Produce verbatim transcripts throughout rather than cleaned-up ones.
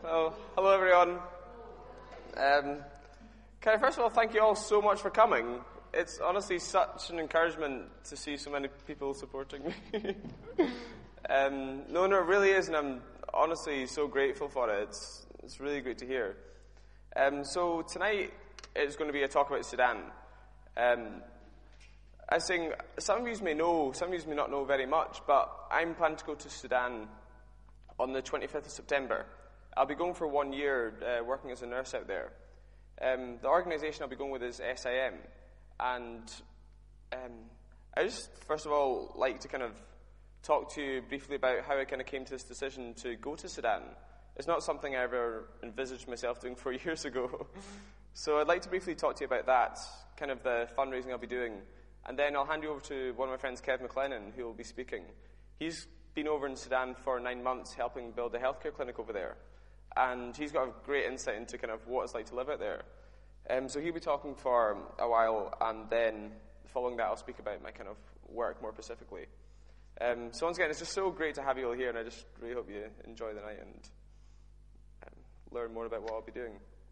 Well, hello everyone. Um, can I first of all thank you all so much for coming. It's honestly such an encouragement to see so many people supporting me. um, no, no, it really is, and I'm honestly so grateful for it. It's, it's really great to hear. Um, so tonight is going to be a talk about Sudan. Um, I think some of you may know, some of you may not know very much, but I'm planning to go to Sudan on the twenty-fifth of September. I'll be going for one year uh, working as a nurse out there. Um, the organisation I'll be going with is S I M, and um, I just, first of all, like to kind of talk to you briefly about how I kind of came to this decision to go to Sudan. It's not something I ever envisaged myself doing four years ago. So I'd like to briefly talk to you about that, kind of the fundraising I'll be doing, and then I'll hand you over to one of my friends, Kev McLennan, who will be speaking. He's been over in Sudan for nine months helping build a healthcare clinic over there. And he's got a great insight into kind of what it's like to live out there. Um, so he'll be talking for a while, and then following that I'll speak about my kind of work more specifically. Um, so once again, it's just so great to have you all here, and I just really hope you enjoy the night and um, learn more about what I'll be doing.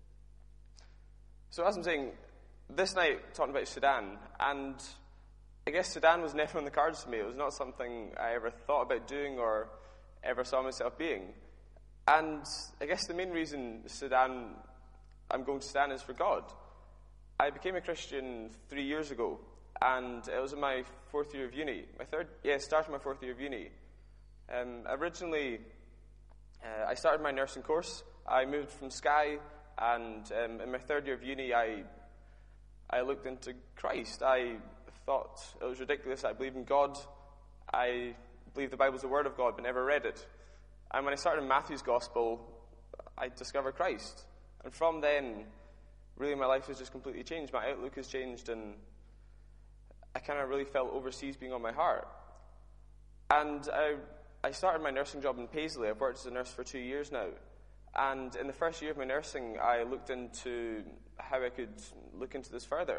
So as I'm saying, this night, talking about Sudan, and I guess Sudan was never on the cards for me. It was not something I ever thought about doing or ever saw myself being. And I guess the main reason Sudan, I'm going to Sudan is for God. I became a Christian three years ago, and it was in my fourth year of uni. My third, yeah, started my fourth year of uni. Um, originally, uh, I started my nursing course. I moved from Skye, and um, in my third year of uni, I, I looked into Christ. I thought it was ridiculous. I believed in God. I believed the Bible's the Word of God, but never read it. And when I started in Matthew's Gospel, I discovered Christ. And from then, really my life has just completely changed. My outlook has changed, and I kind of really felt overseas being on my heart. And I, I started my nursing job in Paisley. I've worked as a nurse for two years now. And in the first year of my nursing, I looked into how I could look into this further.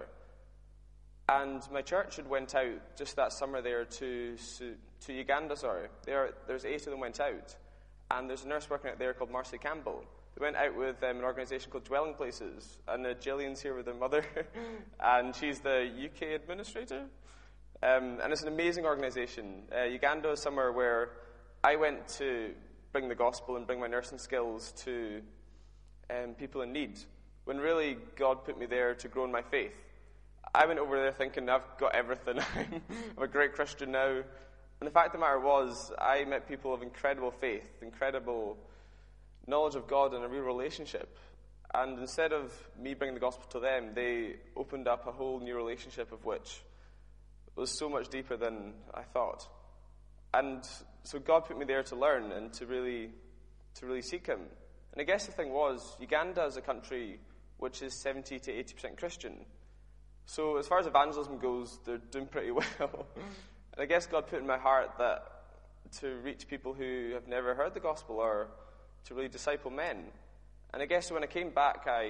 And my church had went out just that summer there to to Uganda, sorry. There, there's eight of them went out. And there's a nurse working out there called Marcy Campbell. They went out with um, an organisation called Dwelling Places, and uh, Gillian's here with her mother, and she's the U K administrator. Um, and it's an amazing organisation. Uh, Uganda is somewhere where I went to bring the gospel and bring my nursing skills to um, people in need, when really God put me there to grow in my faith. I went over there thinking, I've got everything. I'm a great Christian now. And the fact of the matter was, I met people of incredible faith, incredible knowledge of God and a real relationship. And instead of me bringing the gospel to them, they opened up a whole new relationship of which was so much deeper than I thought. And so God put me there to learn and to really, to really seek Him. And I guess the thing was, Uganda is a country which is seventy to eighty percent Christian. So as far as evangelism goes, they're doing pretty well. And I guess God put in my heart that to reach people who have never heard the gospel or to really disciple men. And I guess when I came back, I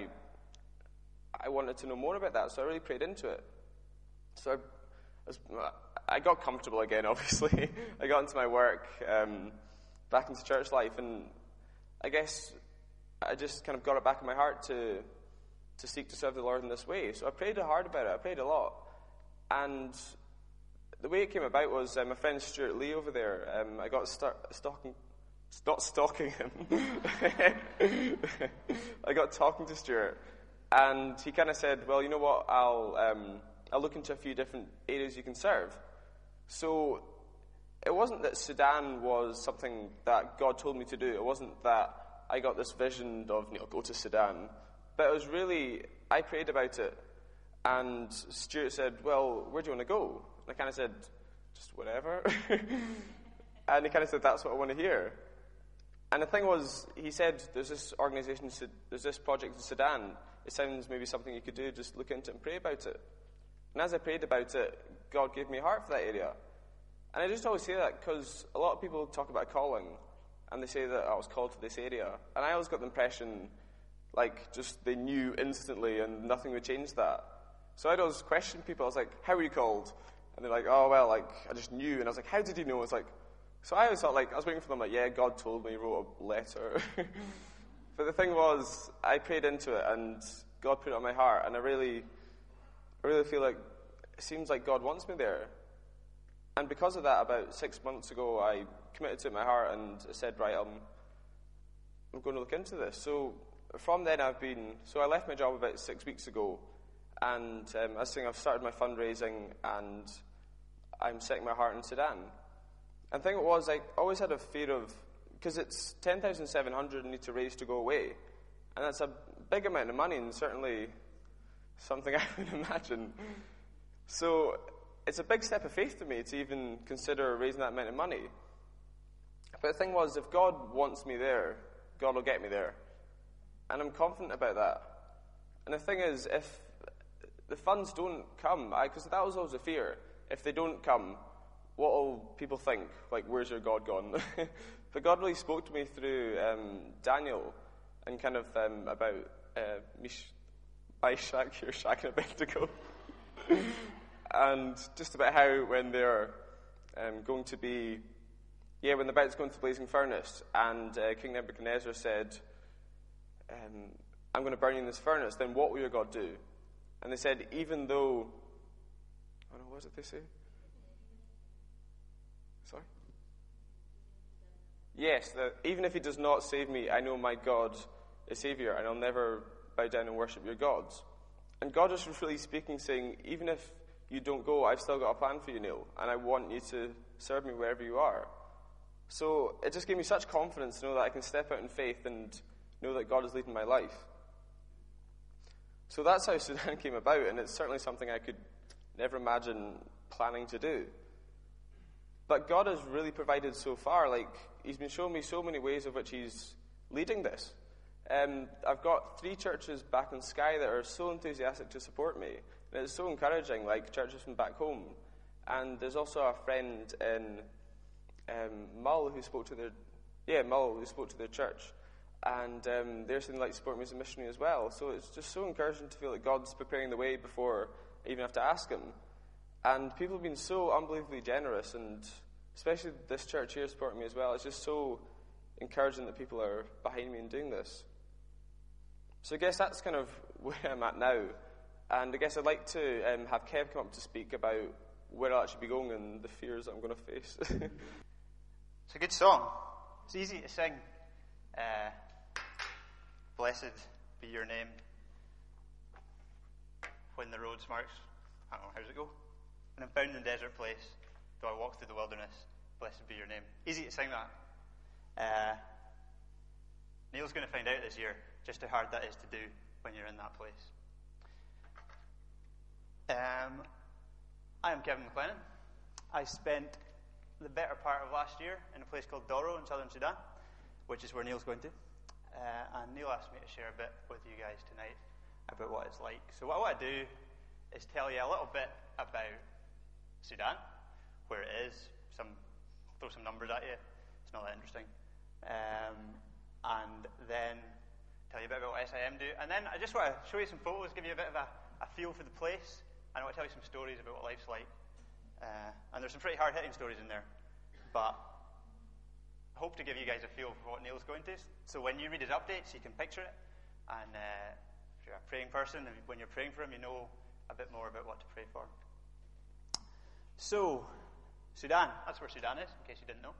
I wanted to know more about that, so I really prayed into it. So I, was, I got comfortable again, obviously. I got into my work, um, back into church life, and I guess I just kind of got it back in my heart to to seek to serve the Lord in this way. So I prayed hard about it. I prayed a lot. And the way it came about was uh, my friend Stuart Lee over there. Um, I got start, stalking, not stalking him. I got talking to Stuart, and he kind of said, "Well, you know what? I'll um, I'll look into a few different areas you can serve." So it wasn't that Sudan was something that God told me to do. It wasn't that I got this vision of, you know, go to Sudan, but it was really I prayed about it, and Stuart said, "Well, where do you want to go?" And I kind of said, just whatever. And he kind of said, that's what I want to hear. And the thing was, he said, there's this organization, there's this project in Sudan. It sounds maybe something you could do, just look into it and pray about it. And as I prayed about it, God gave me a heart for that area. And I just always say that because a lot of people talk about calling, and they say that I was called to this area. And I always got the impression, like, just they knew instantly and nothing would change that. So I'd always question people. I was like, how were you called? And they're like, oh, well, like, I just knew. And I was like, how did you know? It's like, so I always thought, like, I was waiting for them, like, yeah, God told me, wrote a letter. But the thing was, I prayed into it, and God put it on my heart, and I really, I really feel like it seems like God wants me there. And because of that, about six months ago, I committed to it in my heart and said, right, I'm, I'm going to look into this. So from then, I've been, so I left my job about six weeks ago, and um, I was saying I've started my fundraising, and I'm setting my heart in Sudan. And the thing it was, I always had a fear of, because it's ten thousand seven hundred I need to raise to go away, and that's a big amount of money, and certainly something I would imagine. So it's a big step of faith to me to even consider raising that amount of money. But the thing was, if God wants me there, God will get me there. And I'm confident about that. And the thing is, if the funds don't come, because that was always a fear, if they don't come, what will people think? Like, where's your God gone? But God really spoke to me through um, Daniel, and kind of um, about uh, Mish- Meshach, Shadrach, and Abednego. And just about how when they're um, going to be, yeah, when they're about to go into the blazing furnace, and uh, King Nebuchadnezzar said, um, I'm going to burn you in this furnace, then what will your God do? And they said, even though, oh no, what did they say? Sorry? Yes, that even if he does not save me, I know my God is Savior, and I'll never bow down and worship your gods. And God is really speaking, saying, even if you don't go, I've still got a plan for you, Neil, and I want you to serve me wherever you are. So it just gave me such confidence to know that I can step out in faith and know that God is leading my life. So that's how Sudan came about, and it's certainly something I could never imagine planning to do. But God has really provided so far. Like, he's been showing me so many ways of which he's leading this. Um, I've got three churches back in Skye that are so enthusiastic to support me. And it's so encouraging, like churches from back home. And there's also a friend in um, Mull who spoke to their, yeah, Mull who spoke to their church. And um, they're saying like support me as a missionary as well. So it's just so encouraging to feel that God's preparing the way before I even have to ask him. And people have been so unbelievably generous, and especially this church here supporting me as well. It's just so encouraging that people are behind me in doing this. So I guess that's kind of where I'm at now. And I guess I'd like to um, have Kev come up to speak about where I'll actually be going and the fears that I'm going to face. It's a good song. It's easy to sing. Uh, Blessed be your name when the road smirks. I don't know, how does it go? When I'm bound in the desert place, though I walk through the wilderness, blessed be your name. Easy to sing that. Uh, Neil's going to find out this year just how hard that is to do when you're in that place. Um, I am Kevin McLennan. I spent the better part of last year in a place called Doro in southern Sudan, which is where Neil's going to. Uh, and Neil asked me to share a bit with you guys tonight about what it's like. So what I want to do is tell you a little bit about Sudan, where it is. Some throw some numbers at you. It's not that interesting. Um, and then tell you a bit about what S I M do. And then I just want to show you some photos, give you a bit of a, a feel for the place. And I want to tell you some stories about what life's like. Uh, and there's some pretty hard-hitting stories in there. But I hope to give you guys a feel for what Neil's going to. So when you read his updates, you can picture it. And uh, if you're a praying person, and when you're praying for him, you know a bit more about what to pray for. So, Sudan. That's where Sudan is, in case you didn't know.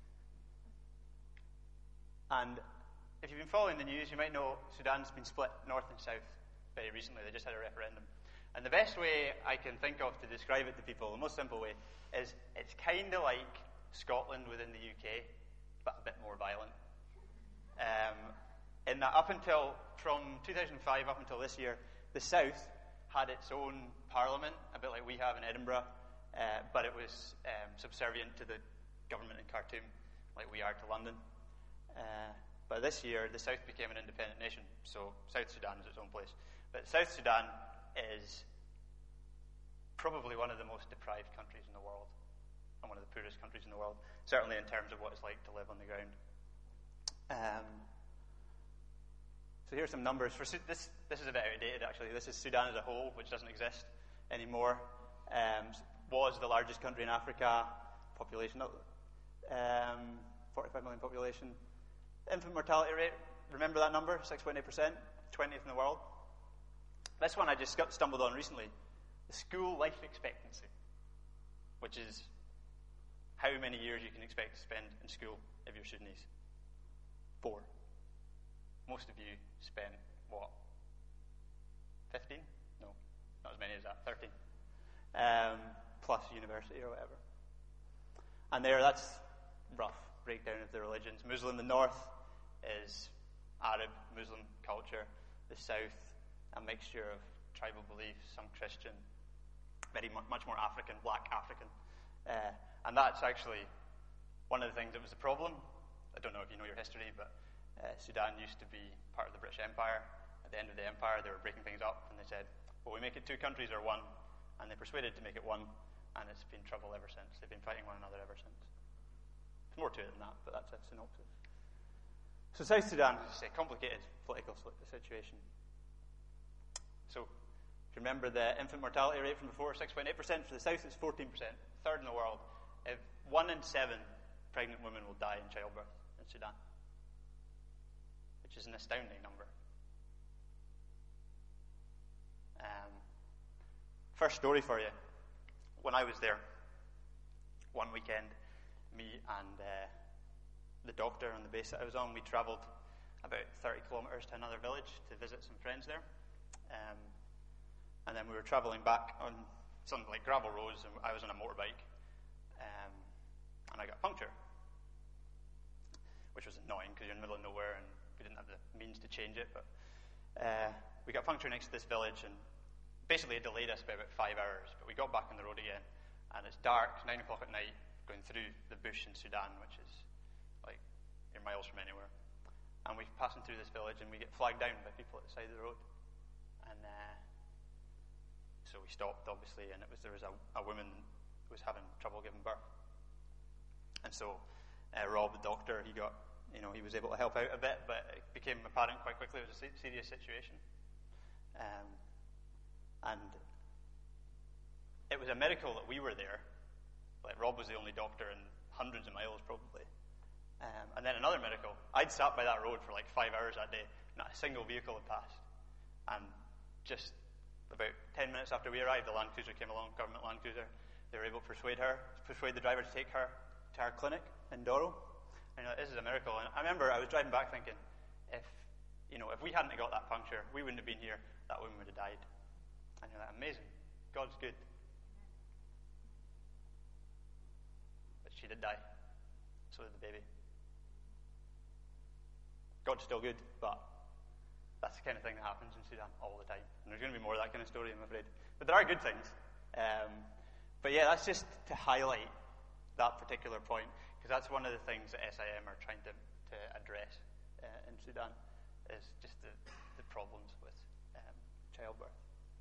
And if you've been following the news, you might know Sudan's been split north and south very recently. They just had a referendum. And the best way I can think of to describe it to people, the most simple way, is it's kind of like Scotland within the U K, but a bit more violent. Um, in that up until, from two thousand five up until this year, the South had its own parliament, a bit like we have in Edinburgh, uh, but it was um, subservient to the government in Khartoum, like we are to London. Uh, but this year, the South became an independent nation, so South Sudan is its own place. But South Sudan is probably one of the most deprived countries in the world, and one of the poorest countries in the world, certainly in terms of what it's like to live on the ground. Um, so here's some numbers. For Su- this, this is a bit outdated, actually. This is Sudan as a whole, which doesn't exist anymore. Um, was the largest country in Africa, population, um, forty-five million population. Infant mortality rate, remember that number, six point eight percent, twentieth in the world. This one I just got stumbled on recently. The school life expectancy, which is how many years you can expect to spend in school if you're Sudanese. Four. Most of you spent, what, fifteen? No, not as many as that, thirteen. Um, plus university or whatever. And there, that's rough breakdown of the religions. Muslim, the north is Arab, Muslim culture. The south, a mixture of tribal beliefs, some Christian, very much more African, black African. Uh, and that's actually one of the things that was the problem. I don't know if you know your history, but uh, Sudan used to be part of the British Empire. At the end of the empire, they were breaking things up, and they said, well, we make it two countries or one. And they persuaded to make it one, and it's been trouble ever since. They've been fighting one another ever since. There's more to it than that, but that's a synopsis. So South Sudan, as I say, complicated political situation. So, if you remember the infant mortality rate from before, six point eight percent. For the South, it's fourteen percent, third in the world. If one in seven pregnant women will die in childbirth in Sudan, which is an astounding number. Um, first story for you. When I was there, one weekend, me and uh, the doctor on the base that I was on, we travelled about thirty kilometres to another village to visit some friends there. Um, and then we were travelling back on some like gravel roads, and I was on a motorbike, um, and I got a puncture, which was annoying because you're in the middle of nowhere and we didn't have the means to change it. But uh, we got a puncture next to this village, and basically it delayed us by about five hours. But we got back on the road again, and it's dark, nine o'clock at night, going through the bush in Sudan, which is like you're miles from anywhere. And we're passing through this village, and we get flagged down by people at the side of the road. And uh, so we stopped, obviously, and it was there was a, a woman who was having trouble giving birth. And so uh, Rob, the doctor, he got, you know, he was able to help out a bit, but it became apparent quite quickly it was a se- serious situation. Um, and it was a miracle that we were there. Like, Rob was the only doctor in hundreds of miles, probably. Um, and then another miracle. I'd sat by that road for like five hours that day, not a single vehicle had passed. And just about ten minutes after we arrived, the Land Cruiser came along, government Land Cruiser. They were able to persuade her, persuade the driver to take her to our clinic in Doro. And you know, this is a miracle. And I remember I was driving back thinking, if you know, if we hadn't got that puncture, we wouldn't have been here. That woman would have died. And you're like, amazing. God's good. But she did die. So did the baby. God's still good, but that's the kind of thing that happens in Sudan all the time. And there's going to be more of that kind of story, I'm afraid. But there are good things. Um, but yeah, that's just to highlight that particular point, because that's one of the things that S I M are trying to, to address uh, in Sudan, is just the, the problems with um, childbirth.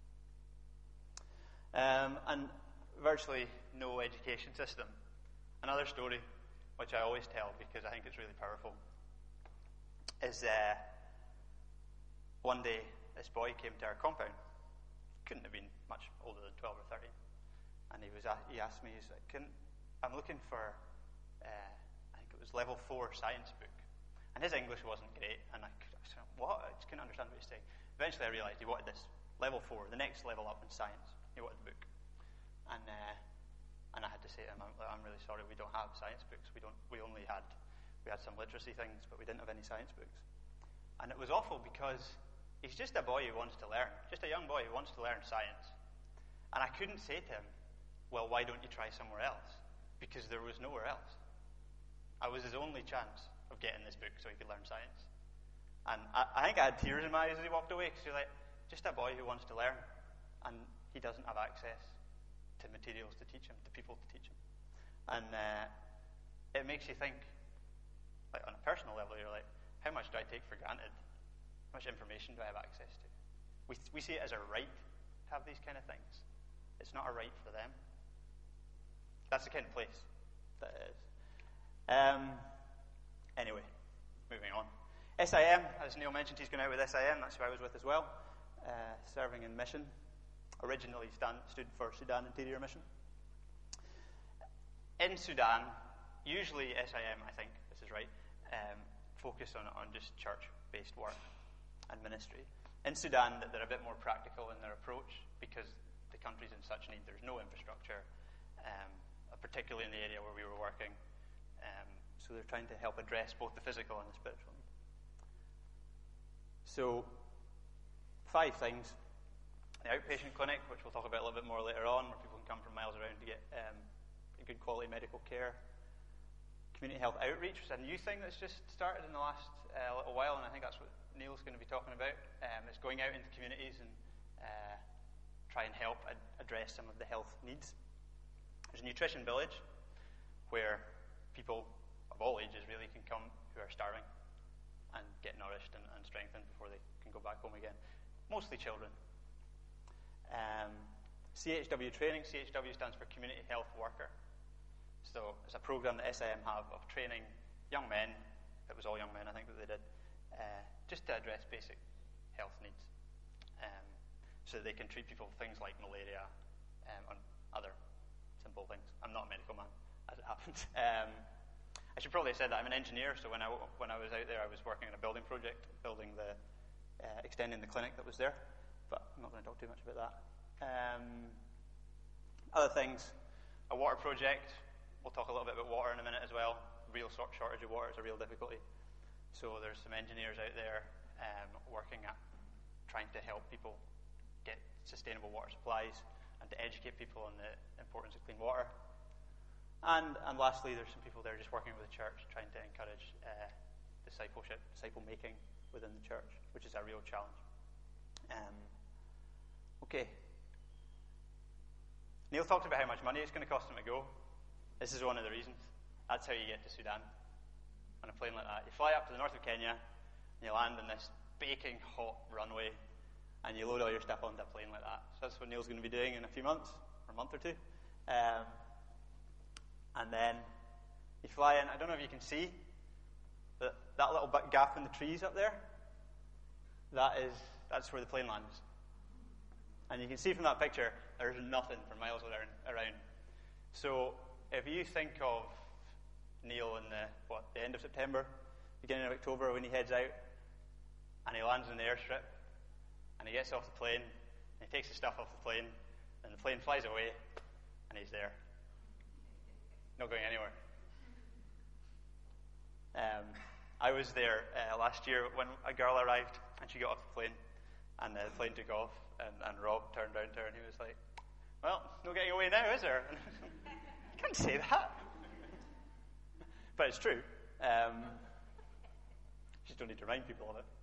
Um, and virtually no education system. Another story, which I always tell because I think it's really powerful, is uh, one day this boy came to our compound. Couldn't have been much older than twelve or thirteen. And he was he asked me, he's like, Can, I'm looking for, uh, I think it was level four science book. And his English wasn't great, and I, I was like, what? I just couldn't understand what he was saying. Eventually I realised he wanted this level four, the next level up in science. He wanted the book. And uh, and I had to say to him, I'm, I'm really sorry, we don't have science books. We don't. We only had, we had some literacy things, but we didn't have any science books. And it was awful because he's just a boy who wants to learn, just a young boy who wants to learn science. And I couldn't say to him, well, why don't you try somewhere else? Because there was nowhere else. I was his only chance of getting this book so he could learn science. And I, I think I had tears in my eyes as he walked away, because you're like, just a boy who wants to learn, and he doesn't have access to materials to teach him, to people to teach him. And uh, it makes you think, like on a personal level, you're like, how much do I take for granted? How much information do I have access to? We, we see it as a right to have these kind of things. It's not a right for them. That's the kind of place that it is. Um, anyway, moving on. S I M, as Neil mentioned, he's going out with S I M. That's who I was with as well, uh, serving in mission. Originally stand, stood for Sudan Interior Mission. In Sudan, usually S I M, I think this is right, um, focus on, on just church-based work and ministry. In Sudan, they're a bit more practical in their approach because the country's in such need. There's no infrastructure, um, particularly in the area where we were working. Um, so they're trying to help address both the physical and the spiritual need. So, five things. The outpatient clinic, which we'll talk about a little bit more later on, where people can come from miles around to get um, good quality medical care. Community health outreach, which is a new thing that's just started in the last uh, little while, and I think that's what Neil's going to be talking about. Um, it's going out into communities and uh, try and help ad- address some of the health needs. There's a nutrition village where people of all ages really can come who are starving and get nourished and, and strengthened before they can go back home again. Mostly children. Um, C H W training. C H W stands for Community Health Worker. So it's a program that S I M have of training young men, it was all young men I think that they did, uh, just to address basic health needs. Um, so that they can treat people with things like malaria um, and other simple things. I'm not a medical man, as it happens. Um, I should probably have said that I'm an engineer, so when I, when I was out there I was working on a building project, building the, uh, extending the clinic that was there, but I'm not going to talk too much about that. Um, other things, a water project. We'll talk a little bit about water in a minute as well. Real shortage of water is a real difficulty. So there's some engineers out there um, working at trying to help people get sustainable water supplies and to educate people on the importance of clean water. And, and lastly, there's some people there just working with the church, trying to encourage uh, discipleship, disciple-making within the church, which is a real challenge. Um, okay. Neil talked about how much money it's going to cost him to go. This is one of the reasons. That's how you get to Sudan on a plane like that. You fly up to the north of Kenya, and you land on this baking hot runway, and you load all your stuff onto a plane like that. So that's what Neil's going to be doing in a few months, or a month or two. Um, and then you fly in. I don't know if you can see that, that little bit gap in the trees up there. That is, that's where the plane lands. And you can see from that picture, there's nothing for miles around. around. So if you think of Neil in the what the end of September, beginning of October, when he heads out and he lands in the airstrip and he gets off the plane and he takes the stuff off the plane and the plane flies away and he's there, not going anywhere. Um, I was there uh, last year when a girl arrived and she got off the plane and uh, the plane took off and, and Rob turned around to her and he was like, "Well, no getting away now, is there?" Can't say that. But it's true. Um, just don't need to remind people of it.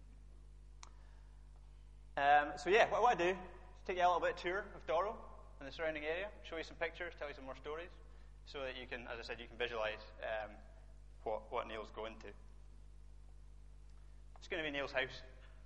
Um, so yeah, what, what I do is take you a little bit of tour of Doro and the surrounding area, show you some pictures, tell you some more stories, so that you can, as I said, you can visualise um, what, what Neil's going to. It's going to be Neil's house.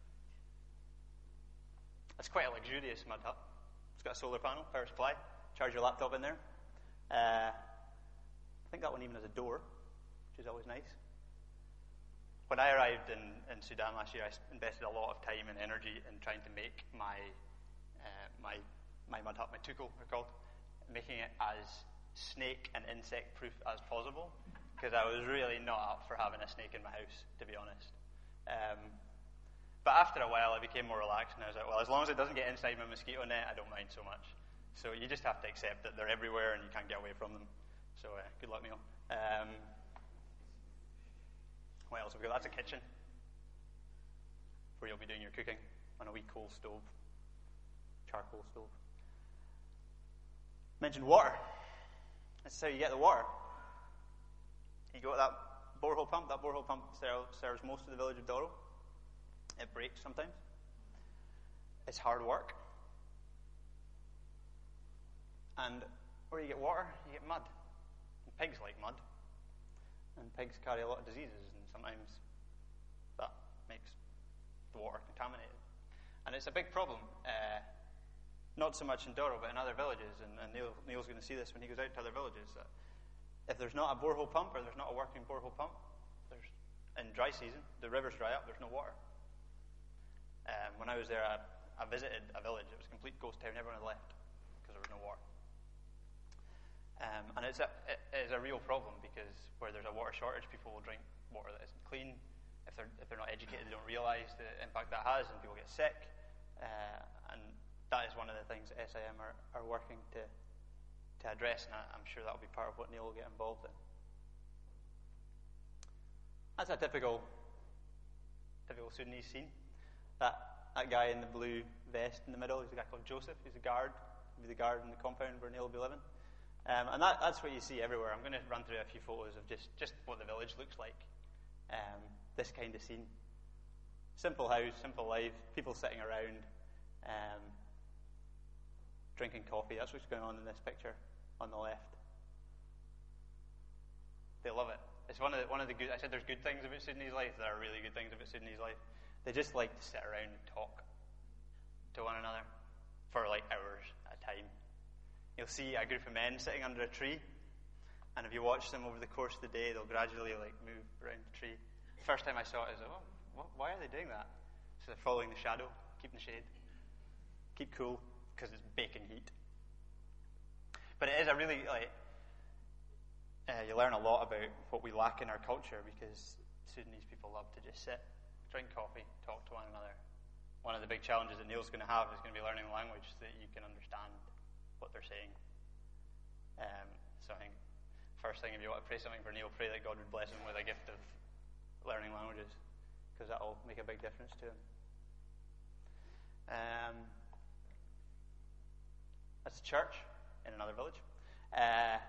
It's quite a luxurious mud hut. It's got a solar panel, power supply, charge your laptop in there. Uh, I think that one even has a door, which is always nice. When I arrived in, in Sudan last year, I invested a lot of time and energy in trying to make my uh, my my mud hut, my tukul, they're called, making it as snake and insect proof as possible, because I was really not up for having a snake in my house, to be honest. Um, but after a while, I became more relaxed, and I was like, well, as long as it doesn't get inside my mosquito net, I don't mind so much. So you just have to accept that they're everywhere and you can't get away from them. So uh, good luck, Neil. Um, what else have we got? That's a kitchen where you'll be doing your cooking on a wee coal stove, charcoal stove. Mentioned water. This is how you get the water. You go to that borehole pump. That borehole pump serves most of the village of Doro. It breaks sometimes. It's hard work. And where you get water, you get mud. And pigs like mud. And pigs carry a lot of diseases, and sometimes that makes the water contaminated. And it's a big problem, uh, not so much in Doro, but in other villages. And, and Neil, Neil's going to see this when he goes out to other villages, that if there's not a borehole pump, or there's not a working borehole pump, there's, in dry season, the rivers dry up, there's no water. Um, when I was there, I, I visited a village. It was a complete ghost town. Everyone had left because there was no water. Um, and it's a, it is a real problem, because where there's a water shortage, people will drink water that isn't clean, if they're if they're not educated, they don't realise the impact that has, and people get sick. Uh, and that is one of the things that S I M are, are working to to address, and I, I'm sure that'll be part of what Neil will get involved in. That's a typical typical Sudanese scene. That that guy in the blue vest in the middle, he's a guy called Joseph. He's a guard. He'll be the guard in the compound where Neil will be living. Um, and that, that's what you see everywhere. I'm going to run through a few photos of just, just what the village looks like. Um, this kind of scene. Simple house, simple life, people sitting around, um, drinking coffee. That's what's going on in this picture on the left. They love it. It's one of the, one of the good, I said there's good things about Sudanese life. There are really good things about Sudanese life. They just like to sit around and talk to one another for like hours at a time. You'll see a group of men sitting under a tree, and if you watch them over the course of the day, they'll gradually like move around the tree. The first time I saw it, I was like, oh, what, why are they doing that? So they're following the shadow, keeping the shade, keep cool, because it's baking heat. But it is a really, like, uh, you learn a lot about what we lack in our culture, because Sudanese people love to just sit, drink coffee, talk to one another. One of the big challenges that Neil's going to have is going to be learning a language so that you can understand what they're saying. Um, so I think first thing, if you want to pray something for Neil, pray that God would bless him with a gift of learning languages, because that will make a big difference to him. Um, that's a church in another village. Uh,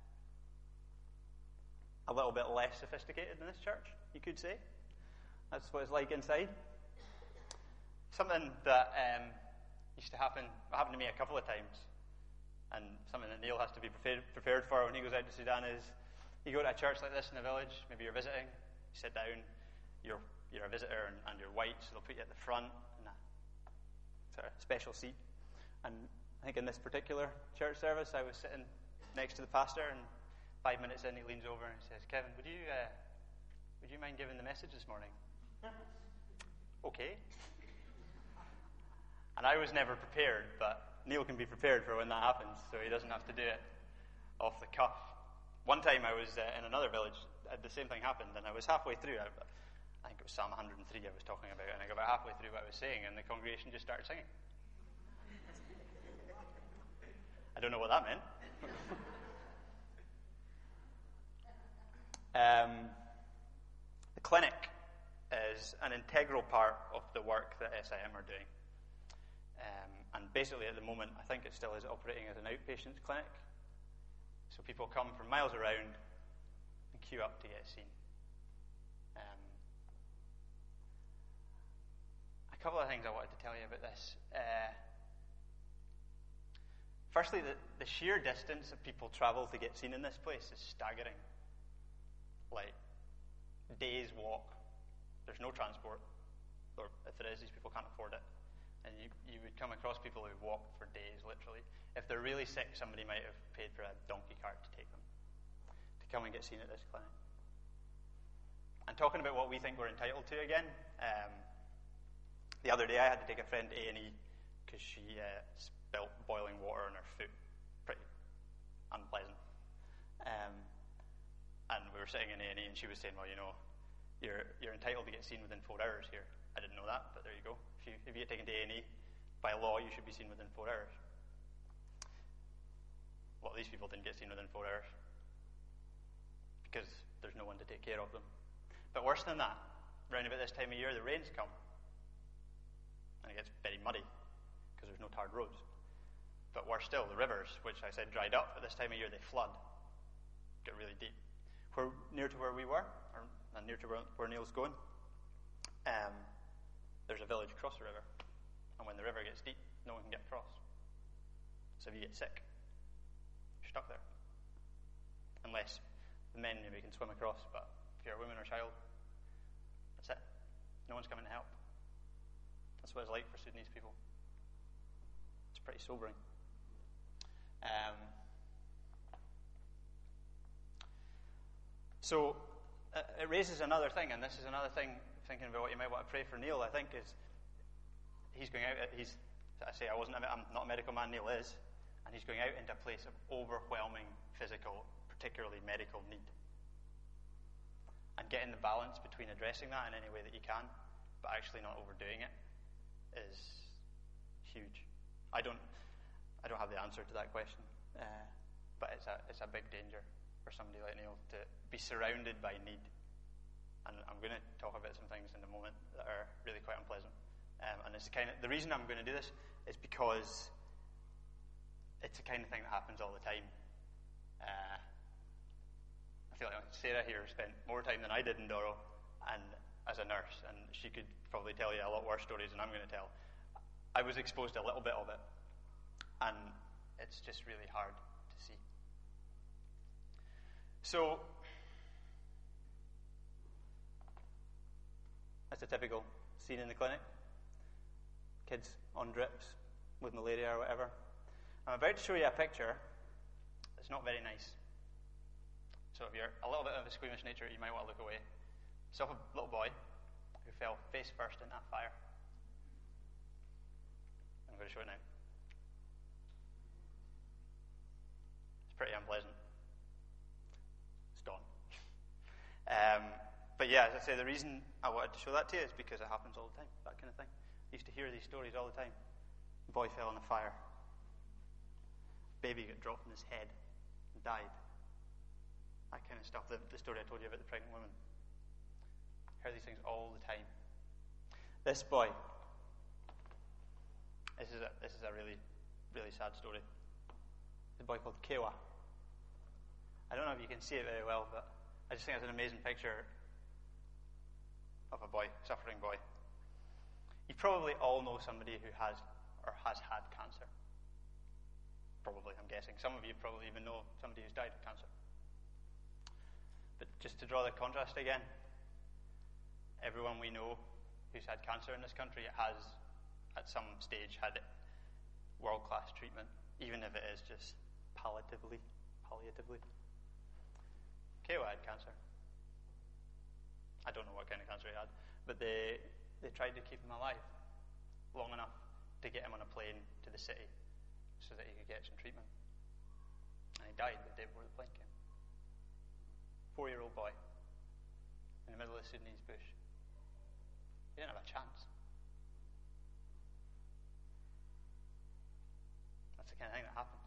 a little bit less sophisticated than this church, you could say. That's what it's like inside. Something that um, used to happen, happened to me a couple of times, and something that Neil has to be prepared, prepared for when he goes out to Sudan is, you go to a church like this in a village, maybe you're visiting, you sit down, you're you're a visitor and, and you're white, so they'll put you at the front in a sort of special seat. And I think in this particular church service, I was sitting next to the pastor, and five minutes in, he leans over and he says, "Kevin, would you uh, would you mind giving the message this morning?" Okay. And I was never prepared, but Neil can be prepared for when that happens, so he doesn't have to do it off the cuff. One time I was uh, in another village, uh, the same thing happened, and I was halfway through, I, I think it was Psalm one hundred three I was talking about, and I got about halfway through what I was saying, and the congregation just started singing. I don't know what that meant. um, the clinic is an integral part of the work that S I M are doing. Um, and basically at the moment, I think it still is operating as an outpatient clinic. So people come from miles around and queue up to get seen. Um, a couple of things I wanted to tell you about this. Uh, firstly, the, the sheer distance that people travel to get seen in this place is staggering. Like, days walk. There's no transport. Or if there is, these people can't afford it. And you, you would come across people who walked for days, literally. If they're really sick, somebody might have paid for a donkey cart to take them to come and get seen at this clinic. And talking about what we think we're entitled to again, um, the other day I had to take a friend to A and E because she uh, spilt boiling water on her foot. Pretty unpleasant. Um, and we were sitting in A and E and she was saying, well, you know, you're, you're entitled to get seen within four hours here. I didn't know that, but there you go. If you, if you get taken to A and E, by law, you should be seen within four hours. Well, these people didn't get seen within four hours because there's no one to take care of them. But worse than that, round about this time of year, the rains come. And it gets very muddy because there's no tarred roads. But worse still, the rivers, which I said dried up, at this time of year they flood. Get really deep. Where, near to where we were, or and near to where, where Neil's going, um, there's a village across the river. And when the river gets deep, no one can get across. So if you get sick, you're stuck there. Unless the men maybe can swim across, but if you're a woman or child, that's it. No one's coming to help. That's what it's like for Sudanese people. It's pretty sobering. Um, so uh, it raises another thing, and this is another thing, thinking about what you might want to pray for Neil, I think, is he's going out, he's, I say I wasn't, I'm not a medical man, Neil is, and he's going out into a place of overwhelming physical, particularly medical need. And getting the balance between addressing that in any way that you can, but actually not overdoing it, is huge. I don't, I don't have the answer to that question, uh, but it's a, it's a big danger for somebody like Neil to be surrounded by need. And I'm going to talk about some things in a moment that are really quite unpleasant. Um, and it's the kind of, the reason I'm going to do this is because it's the kind of thing that happens all the time. Uh, I feel like Sarah here spent more time than I did in Doro, and as a nurse, and she could probably tell you a lot worse stories than I'm going to tell. I was exposed to a little bit of it, and it's just really hard to see. So, that's a typical scene in the clinic. Kids on drips with malaria or whatever. I'm about to show you a picture that's not very nice. So if you're a little bit of a squeamish nature, you might want to look away. It's of a little boy who fell face first into a fire. I'm going to show it now. It's pretty unpleasant. It's dawn. um, but yeah, as I say, the reason I wanted to show that to you is because it happens all the time, that kind of thing. I used to hear these stories all the time. The boy fell in a fire. Baby got dropped in his head and died. That kind of stuff. The, the story I told you about the pregnant woman. I hear these things all the time. This boy. This is a, this is a really, really sad story. It's a boy called Kewa. I don't know if you can see it very well, but I just think it's an amazing picture of a boy, suffering boy. You probably all know somebody who has or has had cancer. Probably, I'm guessing. Some of you probably even know somebody who's died of cancer. But just to draw the contrast again, everyone we know who's had cancer in this country has, at some stage, had world-class treatment, even if it is just palliatively. Palliatively. Kewa had cancer. I don't know what kind of cancer he had, but they they tried to keep him alive long enough to get him on a plane to the city so that he could get some treatment. And he died the day before the plane came. Four-year-old boy in the middle of the Sudanese bush. He didn't have a chance. That's the kind of thing that happens.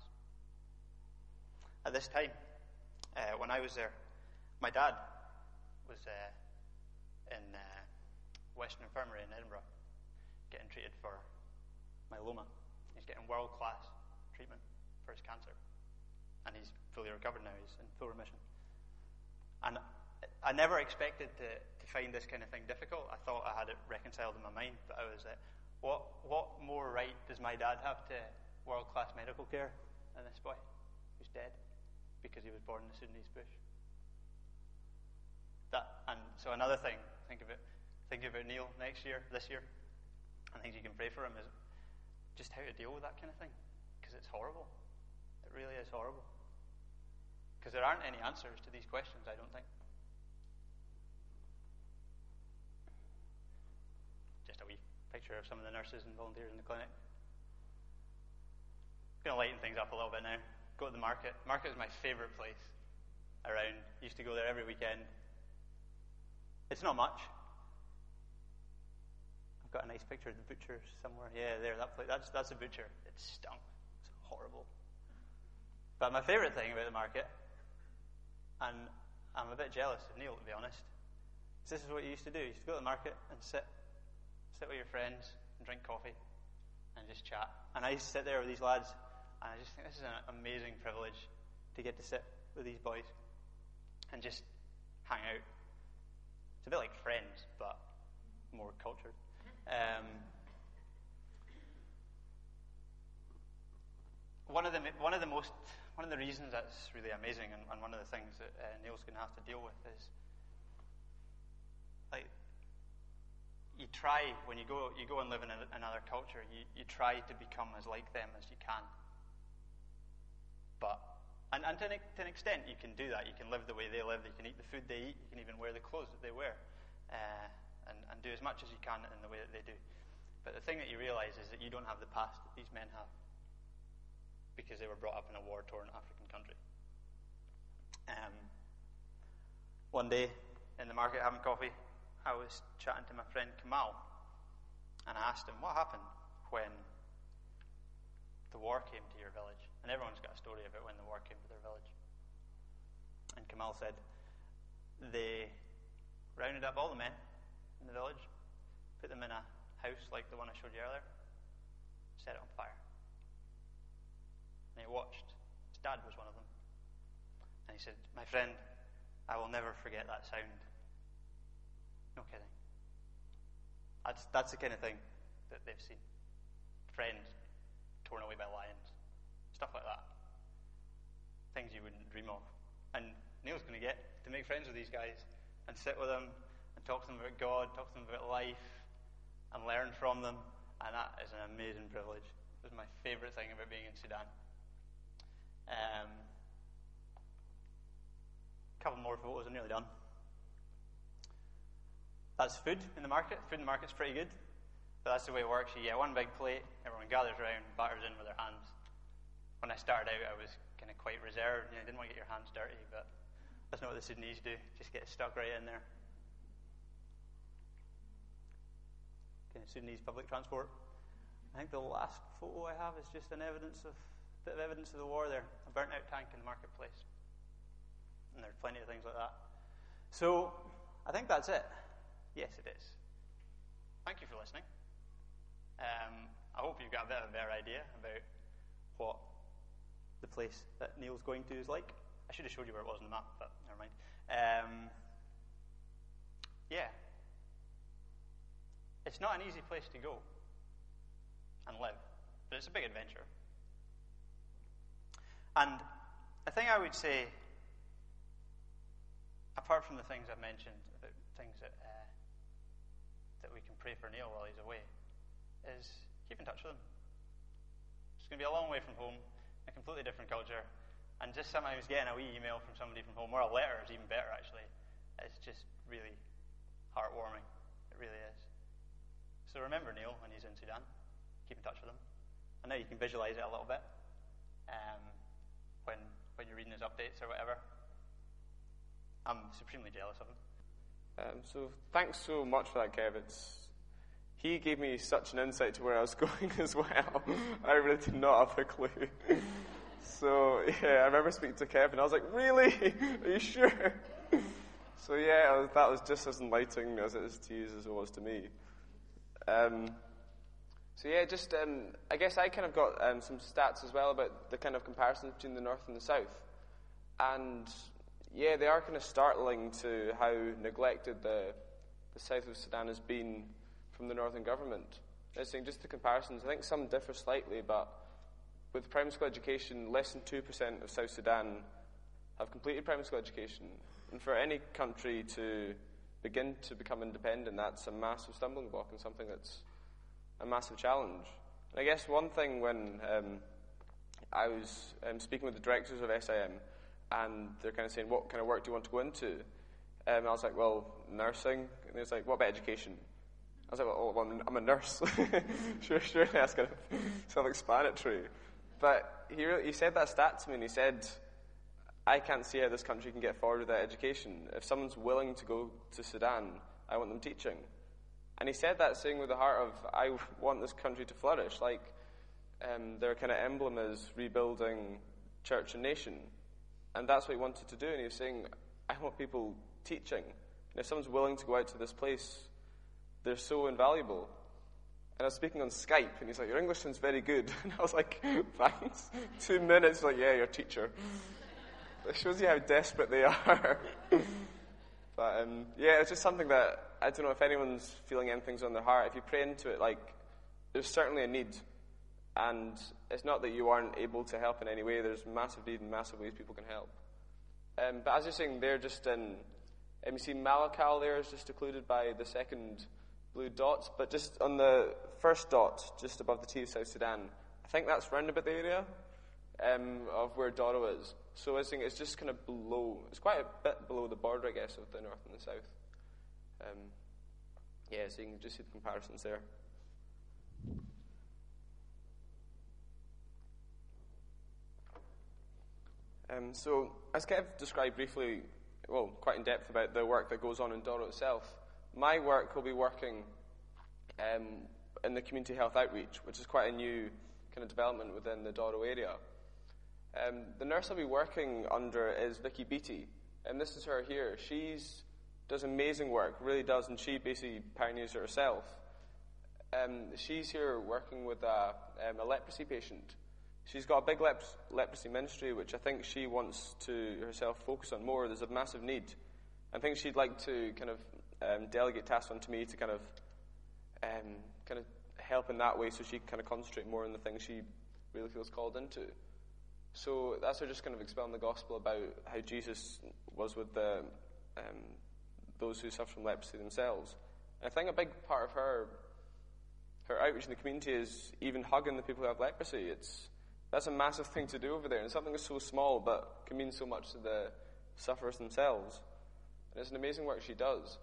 At this time, uh, when I was there, my dad was uh, in uh, Western Infirmary in Edinburgh getting treated for myeloma. He's getting world-class treatment for his cancer. And he's fully recovered now. He's in full remission. And I never expected to, to find this kind of thing difficult. I thought I had it reconciled in my mind, but I was like, what, what more right does my dad have to world-class medical care than this boy who's dead because he was born in the Sudanese bush? That, and so another thing, think of it, think about Neil next year, this year, and things you can pray for him is just how to deal with that kind of thing, because it's horrible. It really is horrible. Because there aren't any answers to these questions, I don't think. Just a wee picture of some of the nurses and volunteers in the clinic. Going to lighten things up a little bit now. Go to the market. Market is my favourite place around. Used to go there every weekend. It's not much. I've got a nice picture of the butcher somewhere. Yeah, there, that place. That's, that's a butcher. It stunk. It's horrible. But my favourite thing about the market, and I'm a bit jealous of Neil, to be honest, is this is what you used to do. You used to go to the market and sit, sit with your friends and drink coffee and just chat. And I used to sit there with these lads, and I just think this is an amazing privilege to get to sit with these boys and just hang out. It's a bit like Friends, but more cultured. Um, one of the one of the most one of the reasons that's really amazing, and, and one of the things that uh, Neil's going to have to deal with is, like, you try when you go you go and live in a, another culture, you, you try to become as like them as you can. But and, and to, an, to an extent, you can do that. You can live the way they live. You can eat the food they eat. You can even wear the clothes that they wear, uh, and, and do as much as you can in the way that they do. But the thing that you realize is that you don't have the past that these men have, because they were brought up in a war-torn African country. Um, one day in the market having coffee, I was chatting to my friend Kamal, and I asked him, what happened when the war came to your village? And everyone's got a story about when the war came to their village. And Kamal said, they rounded up all the men in the village, put them in a house like the one I showed you earlier, set it on fire. And he watched. His dad was one of them. And he said, my friend, I will never forget that sound. No kidding. That's, that's the kind of thing that they've seen. Friends torn away by lions. Stuff like that. Things you wouldn't dream of. And Neil's going to get to make friends with these guys and sit with them and talk to them about God, talk to them about life, and learn from them. And that is an amazing privilege. It was my favourite thing about being in Sudan. Um, a couple more photos, I'm nearly done. That's food in the market. Food in the market's pretty good. But that's the way it works. You get one big plate, everyone gathers around, batters in with their hands. When I started out, I was kind of quite reserved. You know, I didn't want to get your hands dirty, but that's not what the Sudanese do. Just get stuck right in there. Kind of Sudanese public transport. I think the last photo I have is just an evidence of, a bit of evidence of the war there. A burnt out tank in the marketplace. And there's plenty of things like that. So, I think that's it. Yes, it is. Thank you for listening. Um, I hope you've got a bit of a better idea about what the place that Neil's going to is like. I should have showed you where it was on the map, but never mind. Um, yeah. It's not an easy place to go and live, but it's a big adventure. And the thing I would say, apart from the things I've mentioned, about things that uh, that we can pray for Neil while he's away, is keep in touch with him. It's going to be a long way from home, a completely different culture, and just sometimes getting a wee email from somebody from home, or a letter is even better actually. It's just really heartwarming. It really is. So remember Neil when he's in Sudan. Keep in touch with him. I know you can visualize it a little bit um, when when you're reading his updates or whatever. I'm supremely jealous of him. Um, so thanks so much for that, Kev. It's, he gave me such an insight to where I was going as well. I really did not have a clue. So yeah, I remember speaking to Kev and I was like, really? Are you sure? So yeah, was, that was just as enlightening as it is to you as it was to me. Um, so yeah, just um, I guess I kind of got um, some stats as well about the kind of comparisons between the North and the South. And yeah, they are kind of startling to how neglected the the south of Sudan has been from the northern government. I was saying just the comparisons, I think some differ slightly, but with primary school education, less than two percent of South Sudan have completed primary school education. And for any country to begin to become independent, that's a massive stumbling block and something that's a massive challenge. And I guess one thing when um, I was um, speaking with the directors of S I M, and they're kind of saying, what kind of work do you want to go into? Um, I was like, well, nursing. And he was like, what about education? I was like, well, well I'm a nurse. sure, sure, that's kind of self-explanatory. But he really, he said that stat to me, and he said, I can't see how this country can get forward without education. If someone's willing to go to Sudan, I want them teaching. And he said that saying with the heart of, I want this country to flourish. Like, um, their kind of emblem is rebuilding church and nation. And that's what he wanted to do. And he was saying, I want people teaching. And if someone's willing to go out to this place, they're so invaluable. And I was speaking on Skype, and he's like, your English sounds very good. And I was like, thanks. Two minutes, like, yeah, you're a teacher. It shows you how desperate they are. But, um, yeah, it's just something that, I don't know if anyone's feeling anything's on their heart. If you pray into it, like, there's certainly a need. And it's not that you aren't able to help in any way. There's massive need and massive ways people can help. Um, but as you're saying, they're just in... Um, you see Malakal there is just included by the second blue dot. But just on the first dot, just above the T of South Sudan, I think that's round about the area um, of where Doro is. So I was saying it's just kind of below... It's quite a bit below the border, I guess, of the north and the south. Um, yeah, so you can just see the comparisons there. Um, so, as Kev described briefly, well, quite in depth about the work that goes on in Doro itself. My work will be working um, in the community health outreach, which is quite a new kind of development within the Doro area. Um, the nurse I'll be working under is Vicky Beattie, and this is her here. She does amazing work, really does, and she basically pioneers it herself. Um, she's here working with a, um, a leprosy patient. She's got a big lep- leprosy ministry, which I think she wants to herself focus on more. There's a massive need. I think she'd like to kind of um, delegate tasks onto me to kind of um, kind of help in that way, so she can kind of concentrate more on the things she really feels called into. So that's her just kind of expounding the gospel about how Jesus was with the um, those who suffer from leprosy themselves. And I think a big part of her her outreach in the community is even hugging the people who have leprosy. It's that's a massive thing to do over there, and something that's so small but can mean so much to the sufferers themselves. And it's an amazing work she does.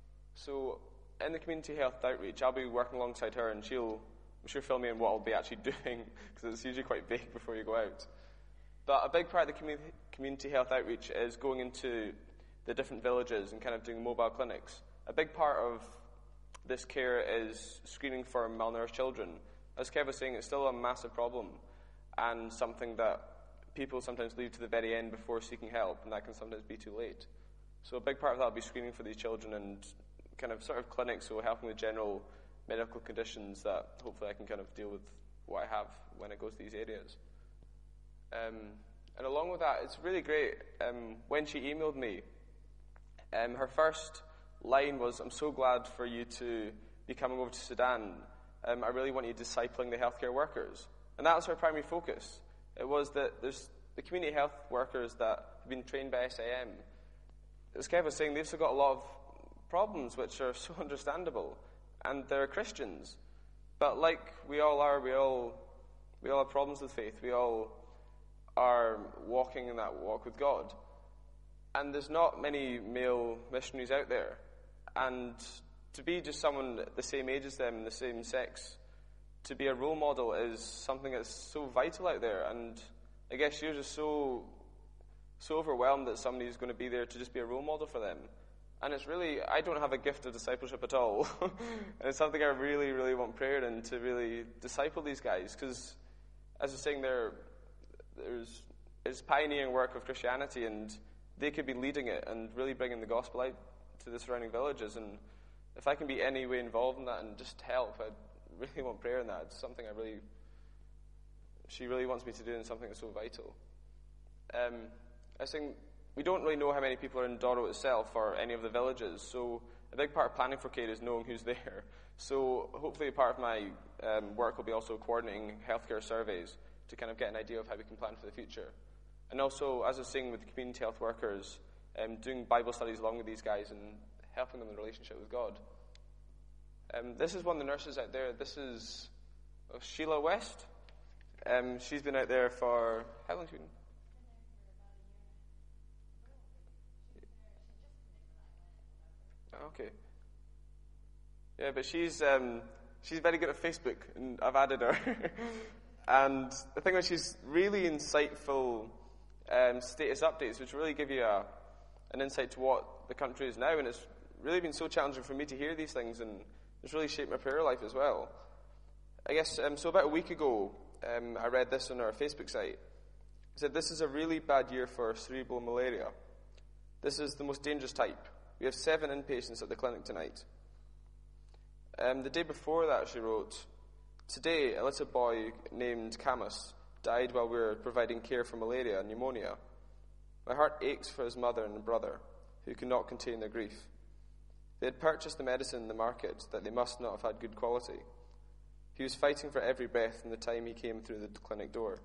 So in the community health outreach, I'll be working alongside her, and she'll, I'm sure, fill me in what I'll be actually doing, because it's usually quite vague before you go out. But a big part of the community, community health outreach is going into the different villages and kind of doing mobile clinics. A big part of this care is screening for malnourished children. As Kev was saying, it's still a massive problem, and something that people sometimes leave to the very end before seeking help, and that can sometimes be too late. So a big part of that will be screening for these children and kind of sort of clinics, so helping with general medical conditions that hopefully I can kind of deal with what I have when I go to these areas. Um, and along with that, it's really great. Um, when she emailed me, um, her first line was, "I'm so glad for you to be coming over to Sudan. Um, I really want you discipling the healthcare workers." And that was her primary focus. It was that there's the community health workers that have been trained by S A M. As Kev was saying, they've still got a lot of problems which are so understandable, and they're Christians. But like we all are, we all we all have problems with faith. We all are walking in that walk with God. And there's not many male missionaries out there. And to be just someone the same age as them, the same sex, to be a role model is something that's so vital out there. And I guess she was just so so overwhelmed that somebody's going to be there to just be a role model for them. And it's really, I don't have a gift of discipleship at all. And it's something I really, really want prayer in, to really disciple these guys. Because, as I was saying, there, there's it's pioneering work of Christianity, and they could be leading it and really bringing the gospel out to the surrounding villages. And if I can be any way involved in that and just help, I really want prayer in that. It's something I really, she really wants me to do, and something that's so vital. Um, I was saying, we don't really know how many people are in Doro itself or any of the villages, so a big part of planning for care is knowing who's there. So hopefully part of my um, work will be also coordinating healthcare surveys to kind of get an idea of how we can plan for the future. And also, as I was saying with the community health workers, um, doing Bible studies along with these guys and helping them in the relationship with God. Um, this is one of the nurses out there. This is uh, Sheila West. Um, she's been out there for, how long has she been? Okay. Yeah, but she's um, she's very good at Facebook, and I've added her. And the thing is, she's really insightful um, status updates, which really give you a, an insight to what the country is now. And it's really been so challenging for me to hear these things, and it's really shaped my prayer life as well. I guess, um, so about a week ago, um, I read this on our Facebook site. It said, "This is a really bad year for cerebral malaria. This is the most dangerous type. We have seven inpatients at the clinic tonight." Um, the day before that, she wrote, "Today, a little boy named Camus died while we were providing care for malaria and pneumonia. My heart aches for his mother and brother, who could not contain their grief. They had purchased the medicine in the market that they must not have had good quality. He was fighting for every breath from the time he came through the clinic door."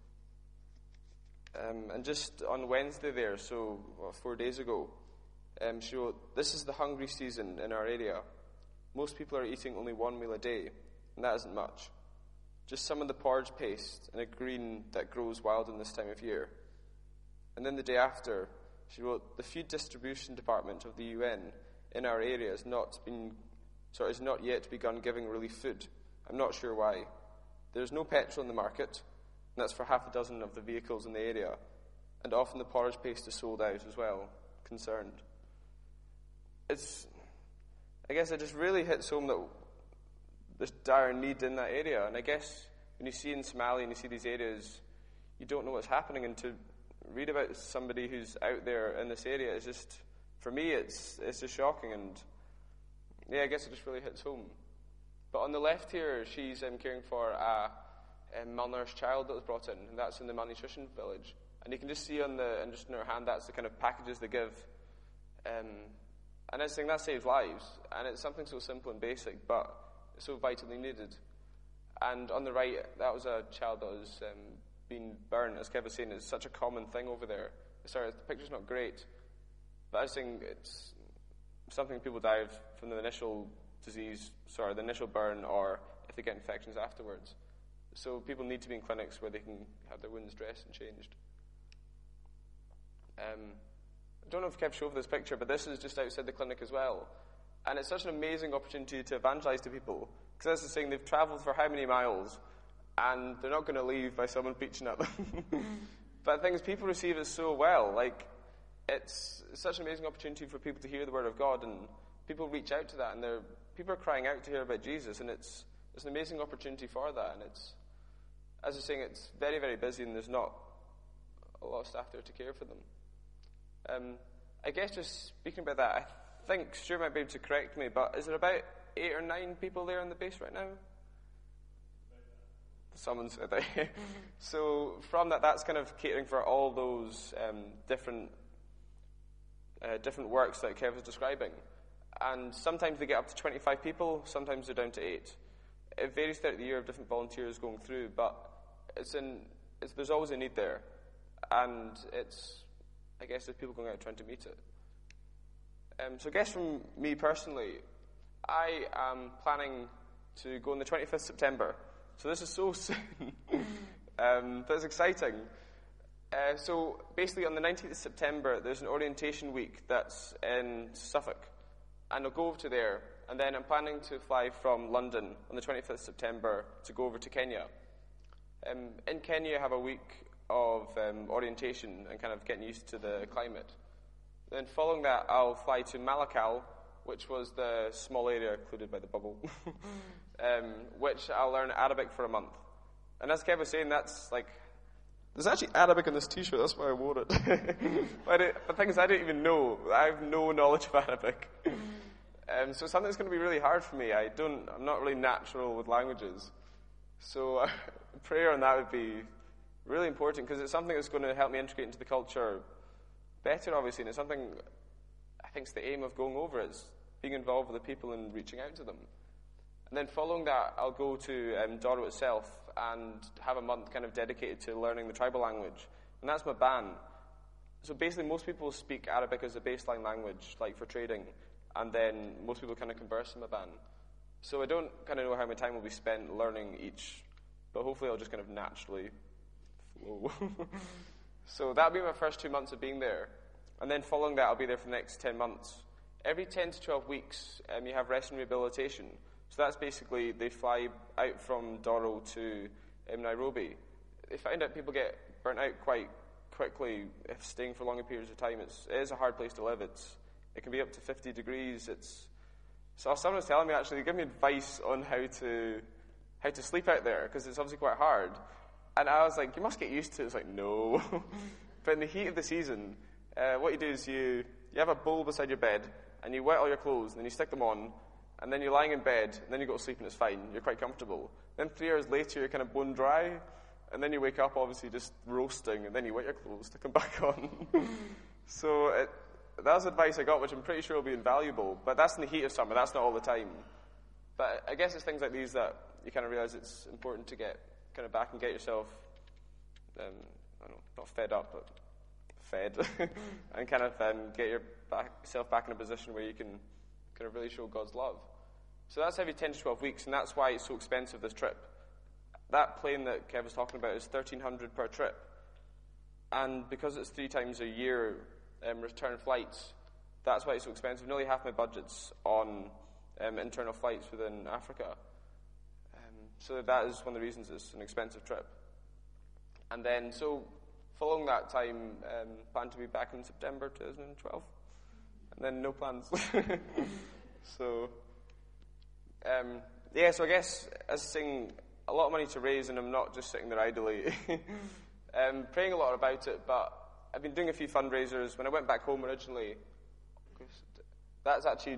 Um, and just on Wednesday there, so what, four days ago, Um, she wrote, "This is the hungry season in our area. Most people are eating only one meal a day, and that isn't much. Just some of the porridge paste and a green that grows wild in this time of year." And then the day after, she wrote, "The food distribution department of the U N in our area has not been, sorry, has not yet begun giving relief food. I'm not sure why. There's no petrol in the market, and that's for half a dozen of the vehicles in the area, and often the porridge paste is sold out as well, concerned. It's, I guess it just really hits home that there's dire need in that area. And I guess when you see in Somalia and you see these areas, you don't know what's happening. And to read about somebody who's out there in this area is just, for me, it's it's just shocking. And yeah, I guess it just really hits home. But on the left here, she's um, caring for a, a malnourished child that was brought in, and that's in the malnutrition village. And you can just see on the, and just in her hand, that's the kind of packages they give. Um, and I think that saves lives. And it's something so simple and basic, but it's so vitally needed. And on the right, that was a child that was um, being burned, as Kev was saying. It's such a common thing over there. Sorry, the picture's not great, but I was saying it's something people die of from the initial disease, sorry, the initial burn, or if they get infections afterwards. So people need to be in clinics where they can have their wounds dressed and changed. Um, I don't know if Kev showed this picture, but this is just outside the clinic as well. And it's such an amazing opportunity to evangelize to people. Because as I was saying, they've traveled for how many miles, and they're not going to leave by someone preaching at them. But the thing is, people receive it so well. Like, it's such an amazing opportunity for people to hear the word of God, and people reach out to that, and they're, people are crying out to hear about Jesus, and it's, it's an amazing opportunity for that. And it's, as I was saying, it's very, very busy, and there's not a lot of staff there to care for them. Um, I guess just speaking about that, I think Stuart might be able to correct me, but is there about eight or nine people there on the base right now? Someone said that. So from that, that's kind of catering for all those um, different uh, different works that Kev was describing. And sometimes they get up to twenty-five people, sometimes they're down to eight. It varies throughout the year of different volunteers going through, but it's in, it's, there's always a need there. And it's, I guess, there's people going out trying to meet it. Um, so I guess from me personally, I am planning to go on the twenty-fifth of September. So this is so soon, um, but it's exciting. Uh, so basically on the nineteenth of September, there's an orientation week that's in Suffolk. And I'll go over to there, and then I'm planning to fly from London on the twenty-fifth of September to go over to Kenya. Um, in Kenya, I have a week of um, orientation and kind of getting used to the climate. Then following that, I'll fly to Malakal, which was the small area included by the bubble, um, which I'll learn Arabic for a month. And as Kev was saying, that's like, there's actually Arabic on this t-shirt, that's why I wore it. But it, the thing is, I didn't even know. I have no knowledge of Arabic. Um, so something that's going to be really hard for me. I don't, I'm not really natural with languages. So uh, prayer on that would be really important, because it's something that's going to help me integrate into the culture better, obviously, and it's something I think is the aim of going over, is being involved with the people and reaching out to them. And then following that, I'll go to um, Doro itself and have a month kind of dedicated to learning the tribal language. And that's Maban. So basically, most people speak Arabic as a baseline language, like for trading, and then most people kind of converse in Maban. So I don't kind of know how my time will be spent learning each, but hopefully I'll just kind of naturally flow. So that'll be my first two months of being there. And then following that, I'll be there for the next ten months. Every ten to twelve weeks, um, you have rest and rehabilitation. So that's basically, they fly out from Doro to um, Nairobi. They find out people get burnt out quite quickly if staying for longer periods of time. It's, it is a hard place to live. It's, it can be up to fifty degrees. It's, so someone was telling me, actually, they give me advice on how to how to sleep out there, because it's obviously quite hard. And I was like, you must get used to it. It's like, no. But in the heat of the season, uh, what you do is you, you have a bowl beside your bed, and you wet all your clothes, and then you stick them on, and then you're lying in bed, and then you go to sleep, and it's fine. You're quite comfortable. Then three hours later, you're kind of bone dry, and then you wake up, obviously, just roasting, and then you wet your clothes, stick them back on. So it, that was advice I got, which I'm pretty sure will be invaluable. But that's in the heat of summer. That's not all the time. But I guess it's things like these that you kind of realize it's important to get kind of back and get yourself, um, I don't know, not fed up, but fed, and kind of um, get your back, yourself back in a position where you can kind of really show God's love. So that's every ten to twelve weeks, and that's why it's so expensive, this trip. That plane that Kev was talking about is thirteen hundred dollars per trip. And because it's three times a year um, return flights, that's why it's so expensive. Nearly half my budget's on um, internal flights within Africa. So that is one of the reasons it's an expensive trip. And then, so following that time, um, plan to be back in September twenty twelve. and then no plans. so, um, yeah, so I guess as saying a lot of money to raise, and I'm not just sitting there idly, um, praying a lot about it, but I've been doing a few fundraisers. When I went back home originally, that's actually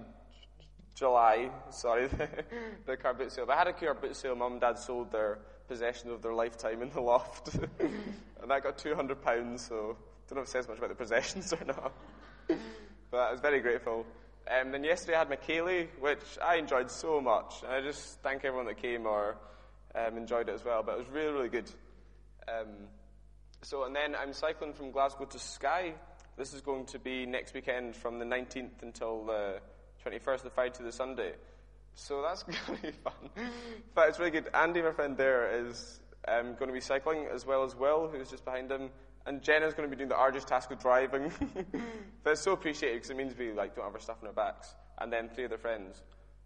July, sorry, the, the car boot sale. But I had a car boot sale. Mum and Dad sold their possession of their lifetime in the loft. And that got two hundred pounds, so I don't know if it says much about the possessions or not. But I was very grateful. Um, then yesterday I had my Kaylee, which I enjoyed so much. And I just thank everyone that came or um, enjoyed it as well. But it was really, really good. Um, so, and then I'm cycling from Glasgow to Skye. This is going to be next weekend from the nineteenth until the twenty-first, the Friday to the Sunday. So that's going to be fun. But it's really good. Andy, my friend there, is um, going to be cycling, as well as Will, who's just behind him. And Jenna's going to be doing the arduous task of driving. But it's so appreciated because it means we like don't have our stuff on our backs. And then three other friends.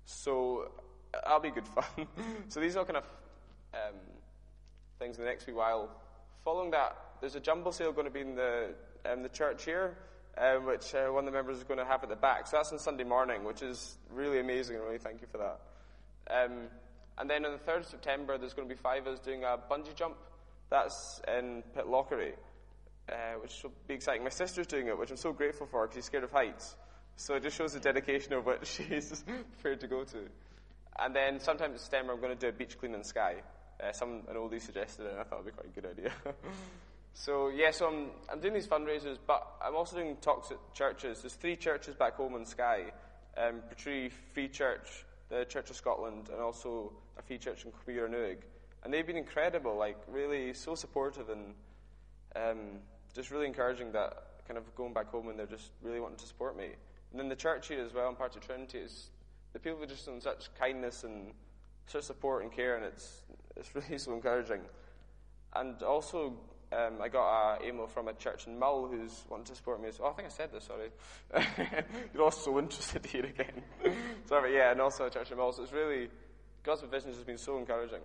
So that'll be good fun. So these are all kind of um, things in the next wee while. Following that, there's a jumble sale going to be in the um, the church here, um, which uh, one of the members is going to have at the back. So that's on Sunday morning, which is really amazing, and really thank you for that. Um, and then on the third of September, there's going to be five of us doing a bungee jump. That's in Pitlochry, uh, which will be exciting. My sister's doing it, which I'm so grateful for, because she's scared of heights. So it just shows the dedication of what she's prepared to go to. And then sometime in September, I'm going to do a beach clean in Skye. Uh, some an oldie suggested it, and I thought it would be quite a good idea. So, yeah, so I'm, I'm doing these fundraisers, but I'm also doing talks at churches. There's three churches back home in Skye. Um, Portree Free Church, the Church of Scotland, and also a Free Church in Queer-Nuig. And they've been incredible, like, really so supportive and um, just really encouraging that kind of going back home and they're just really wanting to support me. And then the church here as well, in Part of Trinity, is the people are just in such kindness and such support and care, and it's it's really so encouraging. And also, Um, I got an email from a church in Mull who's wanting to support me. So, oh, I think I said this, sorry. You're all so interested here again. Sorry, yeah, and also a church in Mull. So it's really, God's provision has been so encouraging.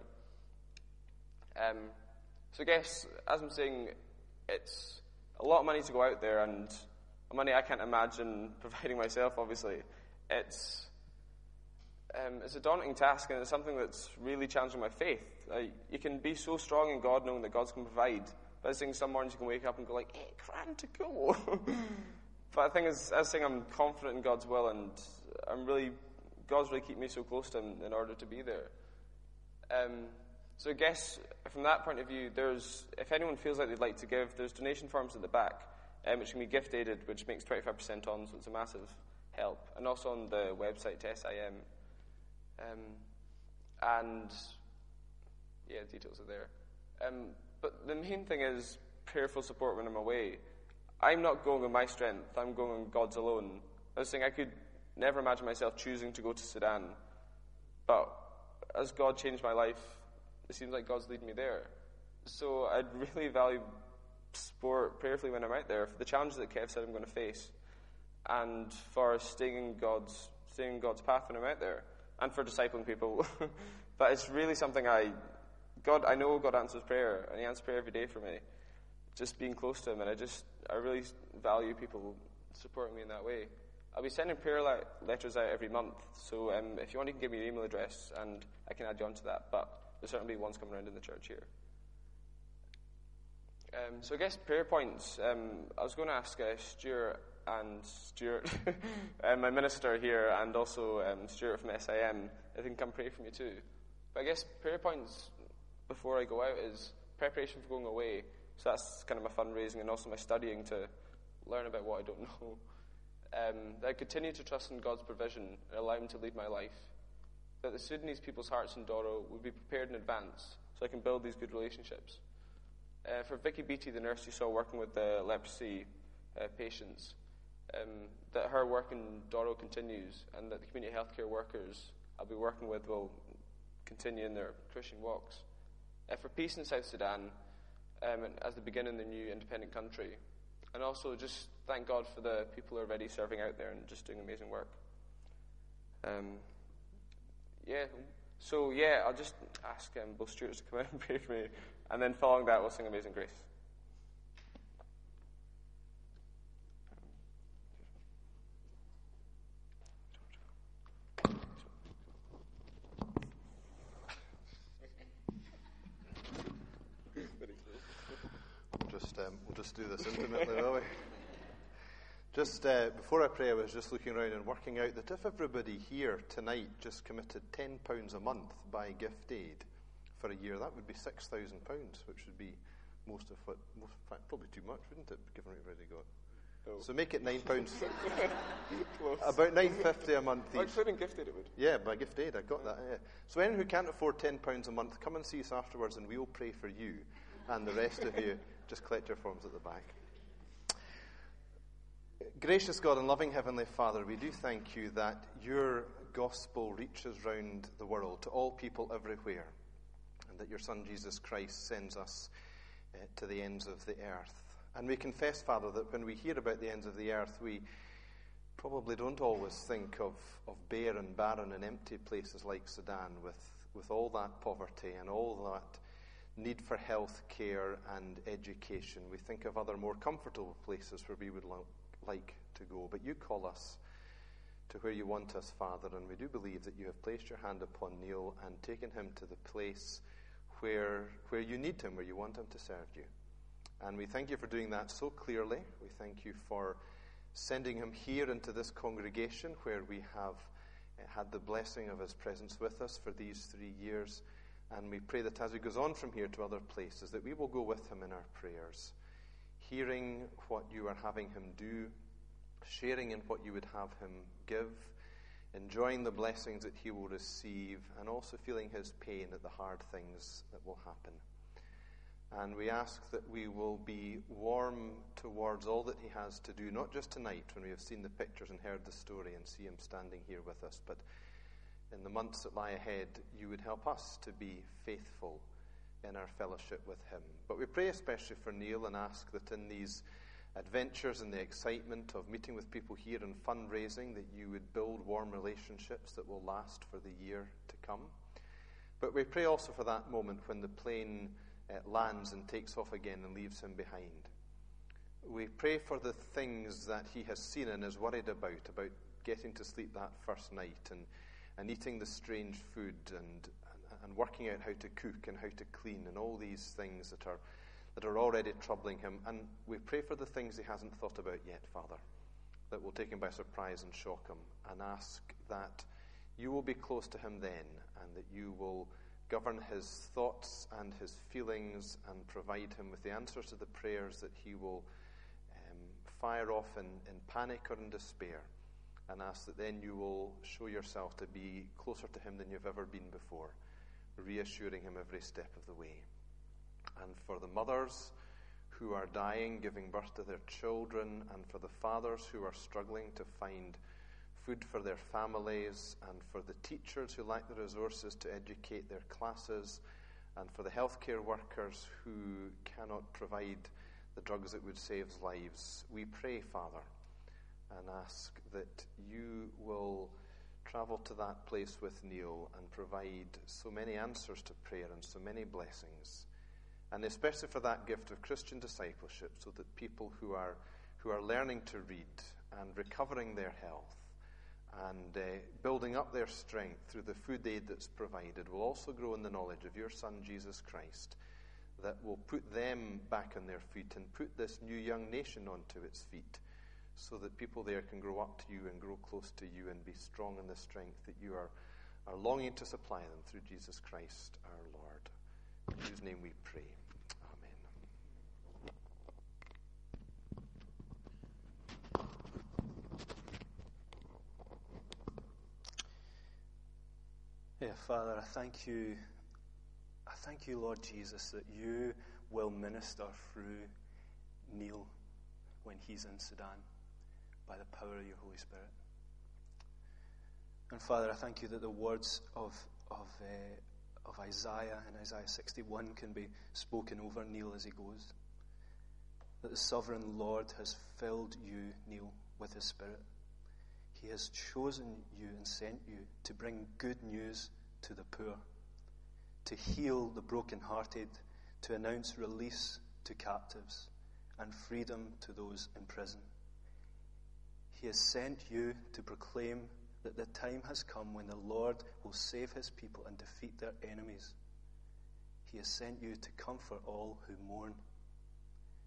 Um, so I guess, as I'm saying, it's a lot of money to go out there, and money I can't imagine providing myself, obviously. It's um, it's a daunting task, and it's something that's really challenging my faith. Like, you can be so strong in God, knowing that God's going to provide. But I was saying some mornings you can wake up and go like, eight grand to go. But the thing is, I was saying I'm confident in God's will, and I'm really, God's really keeping me so close to Him in order to be there. Um, so I guess from that point of view, there's, if anyone feels like they'd like to give, there's donation forms at the back, um, which can be gift aided, which makes twenty-five percent on, so it's a massive help. And also on the website to S I M. Um, and yeah, details are there. Um, but the main thing is prayerful support when I'm away. I'm not going on my strength, I'm going on God's alone. I was saying I could never imagine myself choosing to go to Sudan, but as God changed my life, it seems like God's leading me there. So I'd really value support prayerfully when I'm out there for the challenges that Kev said I'm going to face, and for staying in God's, staying in God's path when I'm out there, and for discipling people. But it's really something I, God, I know God answers prayer, and He answers prayer every day for me. Just being close to Him, and I just, I really value people supporting me in that way. I'll be sending prayer le- letters out every month, so um, if you want, you can give me your email address, and I can add you onto that, but there's certainly ones coming around in the church here. Um, so I guess prayer points, um, I was going to ask uh, Stuart and Stuart, um, my minister here, and also um, Stuart from S I M, if they can come pray for me too. But I guess prayer points before I go out is preparation for going away. So that's kind of my fundraising and also my studying to learn about what I don't know. Um, that I continue to trust in God's provision and allow Him to lead my life. That the Sudanese people's hearts in Doro would be prepared in advance so I can build these good relationships. Uh, for Vicky Beattie, the nurse you saw working with the leprosy uh, patients, um, that her work in Doro continues, and that the community healthcare workers I'll be working with will continue in their Christian walks. Uh, for peace in South Sudan, um, and as they begin in the new independent country. And also just thank God for the people who are already serving out there and just doing amazing work. Um, yeah, so yeah, I'll just ask um, both Stuarts to come out and pray for me. And then following that, we'll sing Amazing Grace. just do this intimately, will we? Just uh, before I pray, I was just looking around and working out that if everybody here tonight just committed ten pounds a month by gift aid for a year, that would be six thousand pounds, which would be most of what, most, in fact, probably too much, wouldn't it, given what we've already got? Oh. So make it nine pounds. About nine fifty a month each. Including gift aid, it would. Yeah, by gift aid, I got that. Yeah. So anyone who can't afford ten pounds a month, come and see us afterwards, and we'll pray for you, and the rest of you just collect your forms at the back. Gracious God and loving Heavenly Father, we do thank you that your gospel reaches round the world to all people everywhere, and that your Son Jesus Christ sends us uh, to the ends of the earth. And we confess, Father, that when we hear about the ends of the earth, we probably don't always think of, of bare and barren and empty places like Sudan with, with all that poverty and all that need for health care and education. We think of other more comfortable places where we would lo- like to go. But you call us to where you want us, Father, and we do believe that you have placed your hand upon Neil and taken him to the place where, where you need him, where you want him to serve you. And we thank you for doing that so clearly. We thank you for sending him here into this congregation where we have uh, had the blessing of his presence with us for these three years. And we pray that as he goes on from here to other places, that we will go with him in our prayers, hearing what you are having him do, sharing in what you would have him give, enjoying the blessings that he will receive, and also feeling his pain at the hard things that will happen. And we ask that we will be warm towards all that he has to do, not just tonight when we have seen the pictures and heard the story and see him standing here with us, but in the months that lie ahead, you would help us to be faithful in our fellowship with him. But we pray especially for Neil and ask that in these adventures and the excitement of meeting with people here and fundraising, that you would build warm relationships that will last for the year to come. But we pray also for that moment when the plane uh, lands and takes off again and leaves him behind. We pray for the things that he has seen and is worried about, about getting to sleep that first night and, and eating the strange food and, and working out how to cook and how to clean and all these things that are that are already troubling him. And we pray for the things he hasn't thought about yet, Father, that will take him by surprise and shock him, and ask that you will be close to him then, and that you will govern his thoughts and his feelings and provide him with the answers to the prayers that he will um, fire off in, in panic or in despair, and ask that then you will show yourself to be closer to him than you've ever been before, reassuring him every step of the way. And for the mothers who are dying, giving birth to their children, and for the fathers who are struggling to find food for their families, and for the teachers who lack the resources to educate their classes, and for the healthcare workers who cannot provide the drugs that would save lives, we pray, Father, and ask that you will travel to that place with Neil and provide so many answers to prayer and so many blessings. And especially for that gift of Christian discipleship, so that people who are who are learning to read and recovering their health and uh, building up their strength through the food aid that's provided will also grow in the knowledge of your Son, Jesus Christ, that will put them back on their feet and put this new young nation onto its feet, so that people there can grow up to you and grow close to you and be strong in the strength that you are, are longing to supply them through Jesus Christ our Lord, in whose name we pray. Yeah, Father, I thank you, I thank you, Lord Jesus, that you will minister through Neil when he's in Sudan by the power of your Holy Spirit. And Father, I thank you that the words of of, uh, of Isaiah in Isaiah sixty-one can be spoken over Neil as he goes. That the sovereign Lord has filled you, Neil, with his Spirit. He has chosen you and sent you to bring good news to the poor, to heal the brokenhearted, to announce release to captives and freedom to those in prison. He has sent you to proclaim that the time has come when the Lord will save his people and defeat their enemies. He has sent you to comfort all who mourn,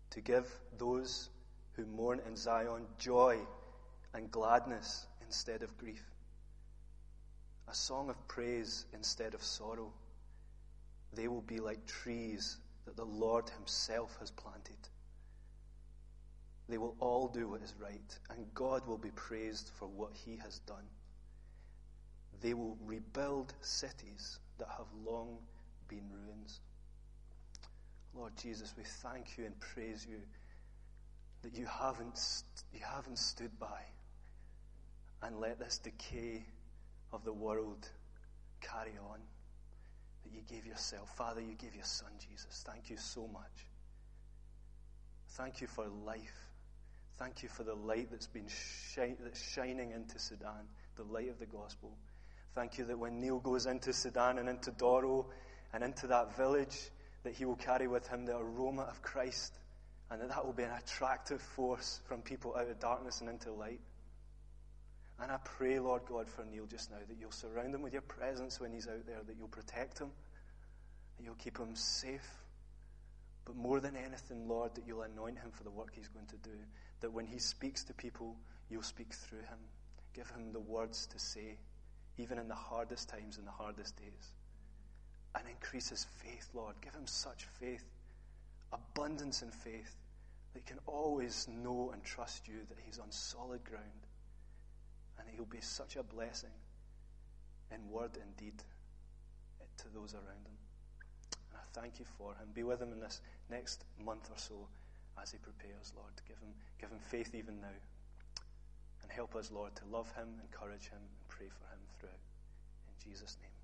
to give those who mourn in Zion joy and gladness instead of grief, a song of praise instead of sorrow. They will be like trees that the Lord himself has planted. They will all do what is right, and God will be praised for what he has done. They will rebuild cities that have long been ruins. Lord Jesus, we thank you and praise you that you haven't, you haven't stood by and let this decay of the world carry on. That you gave yourself. Father, you gave your Son, Jesus. Thank you so much. Thank you for life. Thank you for the light that's been shi- that's shining into Sudan, the light of the gospel. Thank you that when Neil goes into Sudan and into Doro and into that village, that he will carry with him the aroma of Christ, and that that will be an attractive force from people out of darkness and into light. And I pray, Lord God, for Neil just now, that you'll surround him with your presence when he's out there, that you'll protect him, that you'll keep him safe. But more than anything, Lord, that you'll anoint him for the work he's going to do, that when he speaks to people, you'll speak through him. Give him the words to say, even in the hardest times and the hardest days. And increase his faith, Lord. Give him such faith, abundance in faith, that he can always know and trust you, that he's on solid ground. And he'll be such a blessing in word and deed to those around him. And I thank you for him. Be with him in this next month or so as he prepares, Lord. Give him, give him faith even now. And help us, Lord, to love him, encourage him, and pray for him throughout. In Jesus' name.